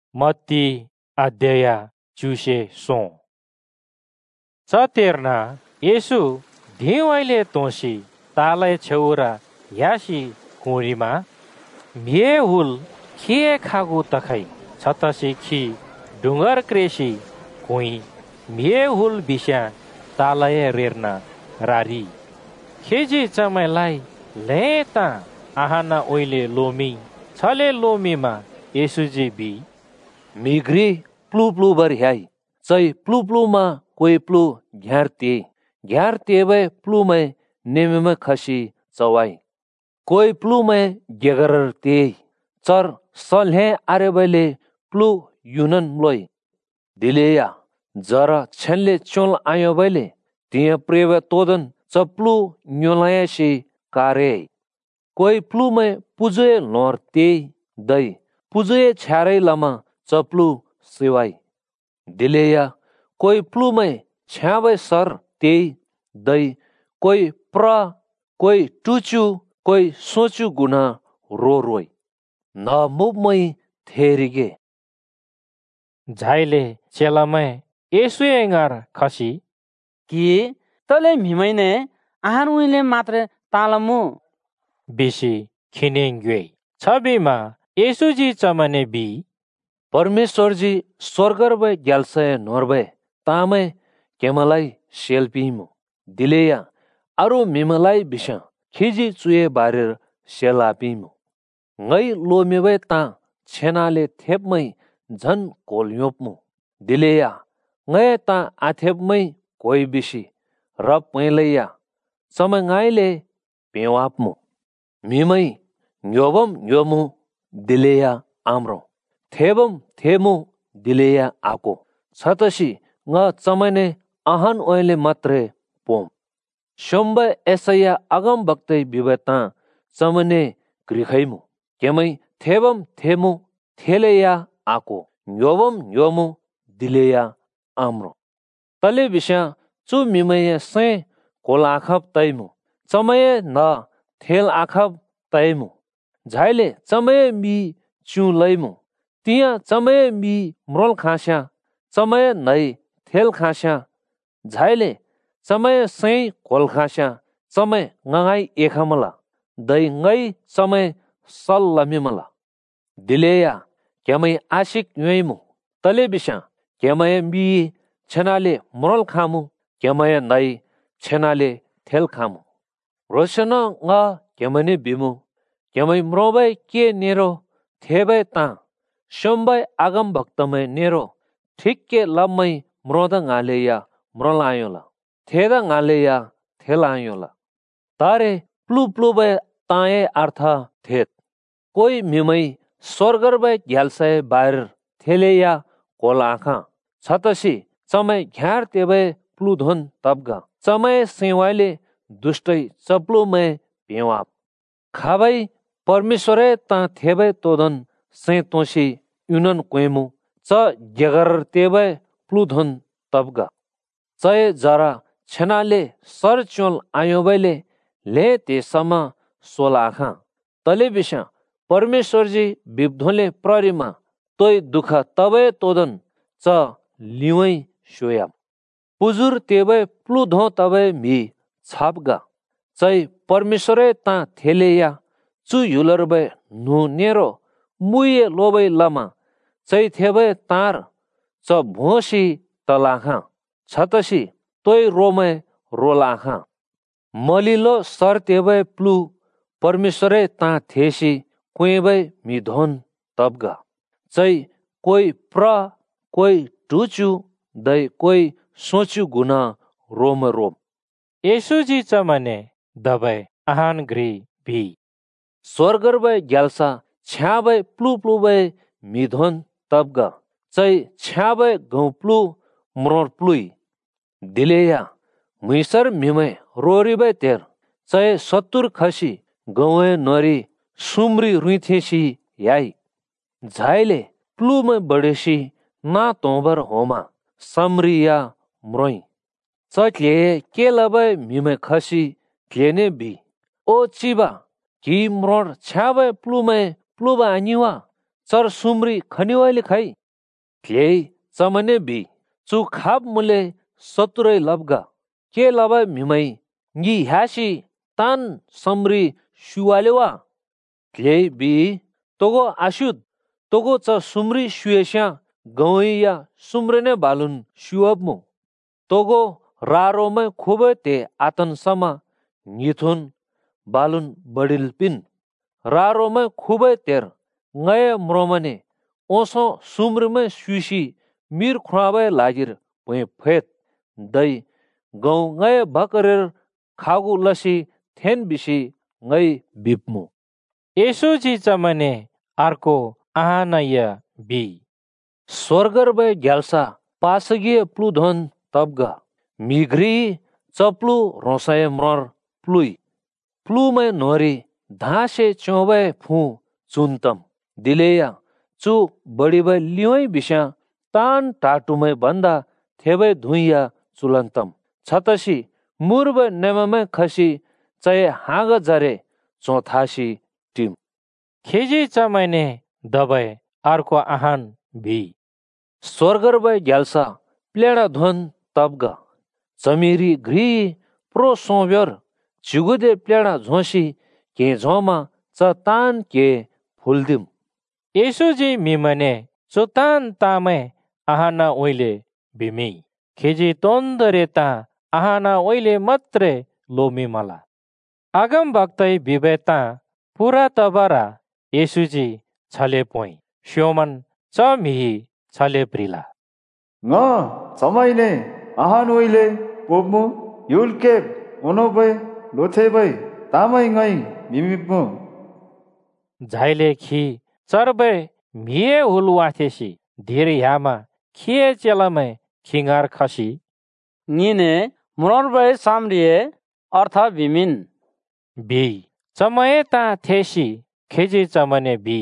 Mati Adaya Chushe Son. Satirna Yesu Diwaile Tonsi Tala Chaura Yashi Kurima Miehul Kie Kagu Takai Satasi Ki Dungar Kreshi Kui Miehul Bisha Tala Rirna Rari Keji Chamalai Leta Ahana Oile Lomi Chale Lomima Yesuji Bi Migri plu plu bar hai chai plu plu ma koi plu gyarte bai plu mai nemema khashi chawai koi plu mai gegarar te char salhe arebale plu yunan loi dileya jara chenle chol ayo bale tia preva todan chaplu nyolaya shi kare koi plu mai puje lor te dai puje chharai lama चप्लू सिवाई दिलेया कोई प्लू में छावे sir ते दई कोई प्रा कोई टुचु कोई सोचु गुना रो रोई न मुब मई थेरिगे झाइले चेलामै येसुएंगार खसी कि तले मिमैने आहारुइले मात्र तालमु बिसी खिनेंगे छबिमा येसुजी चमने बी परमेश्वर जी स्वर्गर बै ग्यालसे नोरबे तामे केमलाई शेल्पीमु दिलेया अरु मिमलाई बिशा खिजी चुए बारेर शेलापीमु ngै लोमेबे ता छेनाले थेपमै झन कोल्योपमु दिलेया ngै ता आथेपमै कोइ बिसी र पैलैया समंगाइले पेवापमु मिमै न्योबम न्योमु दिलेया आम्रो थेबम थेमु दिलेया आको छतसी nga चमने अहन ओइले मात्रे पोम शम्ब एसया अगम बक्तै बिबता चमने ग्रिखैमु केमै थेबम थेमु थेलेया आको न्योबम न्योमु दिलेया आम्रो तले बिस्या चु मिमय से कोल आखब तैमु चमय न थेल आखब तैमु झाइले चमय मी चु लैमु तिया चमय मी म्रोल खास्या चमय नै थेल खास्या झाइले चमय सै कोल खास्या चमय ngंगाई एखमला दै ngै चमय सल लमिमला दिलेया केमै आशिक न्यैमु तले बिस्या केमै मी छनाले म्रोल खामु केमै नै छनाले थेल खामु रोशन nga केमने बिमु केमै म्रोबै के नेरो थेबै ता शम्बै आगम भक्तमै नेरो ठीक के लम्मै म्रोद गालेया म्रोलायोला थेदा गालेया थेलायोला तारे प्लु प्लुबै ताए अर्थ थेत कोई मिमै स्वर्गर बै ग्यालसय बाहिर थेलेया कोल आँखा छतसी चमै घ्यार तेबै प्लुधन तबगा चमै सेवाइले दुष्टै चप्लुमै पेवाप खाबै परमेश्वरै ता थेबै तोदन से तोसी युनन क्वेमु च गेगर तेबै प्लुधन तबगा चय जरा छनाले सर चोल आयोबैले ले तेसमा सोलाखा तले बिसा परमेश्वर जी बिब्धोले प्ररिमा तोय दुख तबै तोदन च लिवै सोया पुजुर तेबै प्लुधो तबै मी छापगा चय परमेश्वरै ता थेलेया चु युलरबै नु नेरो मुये लोबै लमा चै थेबै तार च भोसी तलाखा छतसी तोय रोमै रोलाखा मलिलो सर तेबै प्लु परमेश्वरै ता थेसी क्वेबै मिधोन तबगा चै कोई प्र कोई टुचु दै कोई सोचु गुना रोम रोम येसुजी चमने दबै आहान ग्री भी स्वर्गर बै ग्यालसा छ्याबै प्लु प्लु बै मिधोन तबगा चै छ्याबै गौ प्लु म्रोर प्लुई दिलेया मुइसर मिमै रोरिबै तेर चै सत्तुर खसी गौए नरी सुम्री रुइथेसी याई झाइले प्लुमै बडेसी ना तोबर होमा समरिया म्रोई चक्ले के लबै मिमै खसी क्लेने बी ओ चिबा कि म्रोर छ्याबै प्लुमै प्लुबा आनिवा चर सुम्री खनिवाइले खाई क्लेई चमने बी चु खाब मुले सतुरै लबगा के लब मिमै गी ह्यासी तान समरी शुवालेवा क्लेई बी तोगो आशुद तोगो च सुमरी शुएस्या गौइया सुम्रने बालुन शुअबमु तोगो रारोमै खुबै ते आतन समा निथुन बालुन बडिल पिन रारोमै खुबै तेर ngय म्रोमने ओसो सुम्रमै सुसी मिर खुवाबै लागिर भुइ फेत दै गौ ngय भकरेर खागु लसी थेन बिसी ngय बिपमु येशूजी चमने अर्को आहानय बी स्वर्गर बै ग्याल्सा पासगिए प्लुधन तबगा मिग्री चप्लु रोसाय म्रर प्लुई प्लुमै नोरी धासे चौबै फु चुन्तम दिलेया चु बडी बै लिवै बिस्या तान टाटुमै भन्दा थेबै धुइया चुलन्तम छतसी मुर्ब नेममै खसी चय हाँग जरे चौथासी टिम खेजी चमने दबै अर्को आहान भी स्वर्गर बै ग्याल्सा प्लेडा धन तबगा चमिरी घ्री प्रो सोब्यर चिगुदे प्लेडा झोसी के झोमा च तान के फुलदिम येशूजी मिमने चुतान तामे आहाना ओइले बिमी खेजी तोन्दरे ता आहाना ओइले मत्रे लोमी मला आगम भक्तै बिबेता पुरा तबरा येशूजी छले पोइ श्योमन च मिही छले प्रिला nga chamaine ahan oile popmu yulke onobai lothebai tamai ngai mimipmu झाइले खी चरबै मिए हुलवाथेसी धेरै यामा खिए चेलामै खिंगार खसी निने मुरबै सामरिए अर्थ बिमिन बी चमये ता थेसी खेजी चमने बी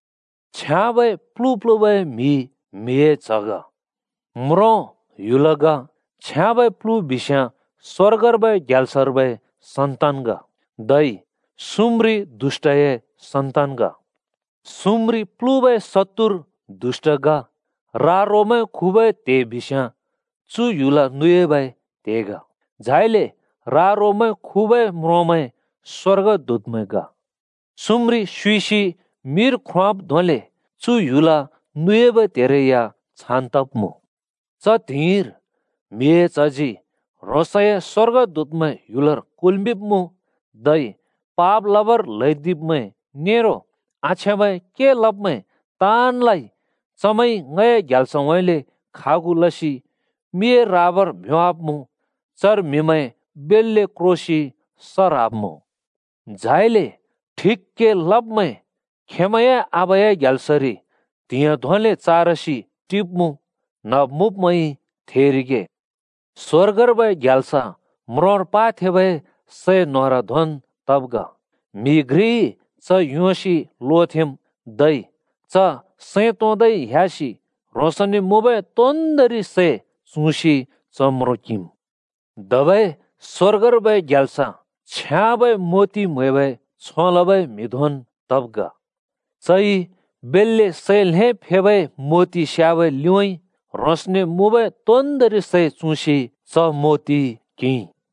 छ्याबै प्लुप्लुबै मी मिए चग म्रो युलगा छ्याबै प्लु बिस्या स्वर्गरबै ग्याल्सरबै सन्तानगा दै सुम्री दुष्टये सन्तानगा सुम्री प्लुबै सत्तुर दुष्टगा रारोमै खुबै ते बिस्या चु युला नुएबै तेगा झाइले रारोमै खुबै म्रोमै स्वर्ग दूतमैगा सुम्री सुइसी मिर ख्वाब धोले चु युला नुएबै तेरेया छान्तपमु च धीर मिए चजी रोसय स्वर्ग दूतमै युलर कुलबिपमु दै पाप लबर लैदिपमै नेरो आछ्यामै के लपमै तानलाई चमै ngय ग्याल्सवैले खागु लसी मिए राबर भ्यापमु चर मिमै बेलले क्रोसी सरापमु झाइले ठिक के लपमै खेमया आबया ग्याल्सरी तिया धोले चारसी टिपमु नमुपमै थेरिगे स्वर्गरबै ग्याल्सा म्रोर पाथेबै से नोरा धन तबगा मिग्री च योसी लोथेम दै च से तोदै ह्यासी रोसनी मुबै तोन्दरी से चुसी चम्रोकिम दबै स्वर्गरबै ग्याल्सा छ्याबै मोती मुबै छोलबै मिधोन तबगा चै बेलले सेल्हे फेबै मोती स्याबै लिवै रोसने मुबै तोन्दरी से चुसी च मोती कि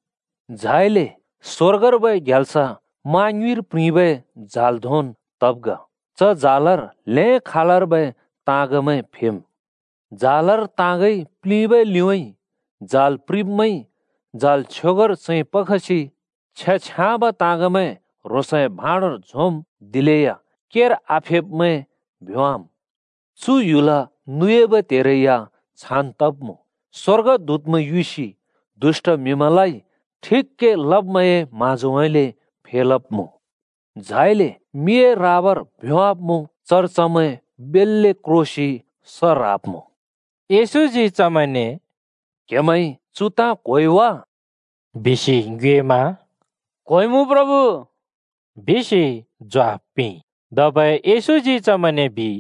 झाइले स्वर्गरबै ग्याल्सा मान्युर प्रिबै जालधोन तबगा च जालर ले खालरबै तागमै फेम जालर तागै प्लिबै लिवै जाल प्रिबमै जाल छोगर चाहिँ पखसी छ्याब तागमै रोसय भाँडर झोम दिलेया केर आफेपमै भ्याम चु युला नुएब तेरेया छान तपमु स्वर्ग दूतमै युसी दुष्ट मिमलाई ठिक्के लबमये माझुवैले फेलपमु झाइले मिए राबर भ्यापमु चर्चमै बेलले क्रोसी सरापमु येशूजी चमने केमै चुता कोइवा बिसी गुएमा कोइमु प्रभु बिसी ज्वापी दबै येशूजी चमने बी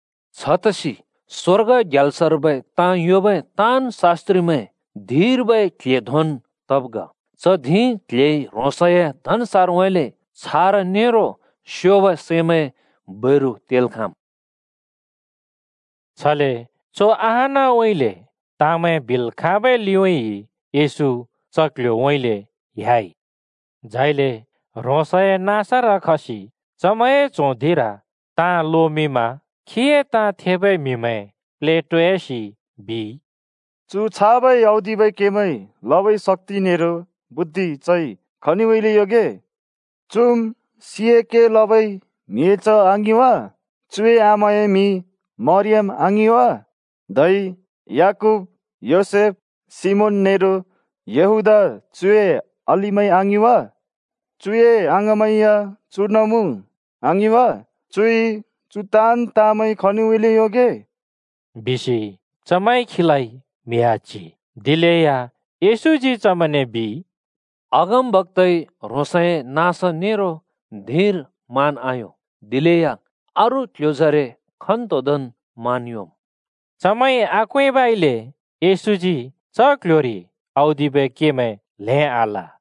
छतसी स्वर्ग ग्याल्सरबै तां योबै तान शास्त्रीमै धीर बै क्ले धन तबगा च धी क्ले रोसय धन सारवैले छार नेरो शोभ सेमै बैरु तेलखाम छले चो आहना ओइले तामे बिल खाबे लियोई येसु चक्ल्यो ओइले ह्याई झाइले रोसय नासा र खसी चमय चोधिरा ता लोमीमा खिए ता थेबै मिमै प्लेटोएसी बी चु छाबै औदिबै केमै लबै शक्ति नेरो बुद्धि चाहिँ खनिवैले योगे चुम सिए के लबै मिएच आङ्गिवा चुए आमाए मी मरियम आङ्गिवा दै याकुब योसेफ सिमोन नेरो यहुदा चुए अलिमै आङ्गिवा चुए आङ्गमैया चुर्नमु आङ्गिवा चुई चुतान तामै खनिवैले योगे बिसी चमाई खिलाई मियाची दिलेया येसुजी चमने बी अगम भक्तै रोसय नास नेरो धीर मान आयो दिलेया अरु क्लोजरे खन्तोदन मानियोम चमाई आक्वे बाइले येसुजी चक्ल्योरी औदिबे केमे ले आला